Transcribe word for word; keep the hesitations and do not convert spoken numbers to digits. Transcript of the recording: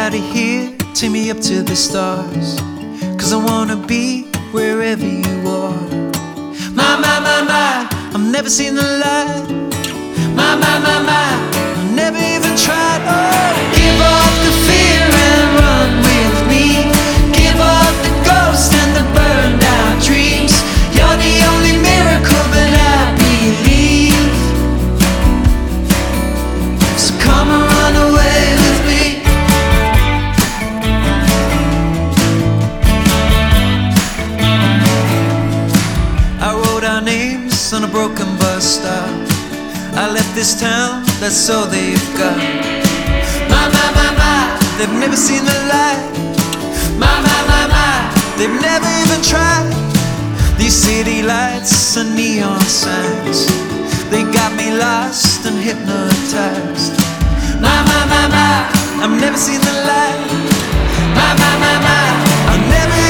out of here, take me up to the stars, 'cause I wanna be wherever you are. My, my, my, my, I've never seen the light. My, my, my, my, I've never even tried. Oh, give up the fear and run with me. Give up the ghost and the burned out dreams. You're the only miracle that I believe. So come and run away with me. I wrote our names on a broken bus stop. I left this town, that's all they've got. My, my, my, my, they've never seen the light. My, my, my, my, they've never even tried. These city lights and neon signs, they got me lost and hypnotized. My, my, my, my, I've never seen the light. My, my, my, my, I've never